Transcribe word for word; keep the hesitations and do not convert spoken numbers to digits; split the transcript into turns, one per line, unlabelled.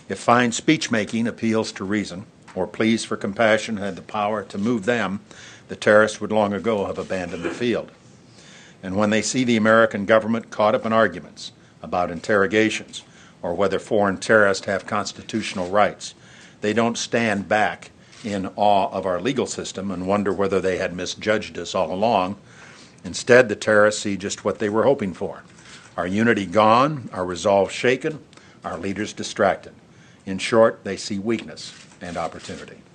If fine speech-making appeals to reason, or pleas for compassion had the power to move them, the terrorists would long ago have abandoned the field. And when they see the American government caught up in arguments about interrogations or whether foreign terrorists have constitutional rights, they don't stand back in awe of our legal system and wonder whether they had misjudged us all along. Instead, the terrorists see just what they were hoping for: our unity gone, our resolve shaken, our leaders distracted. In short, they see weakness and opportunity.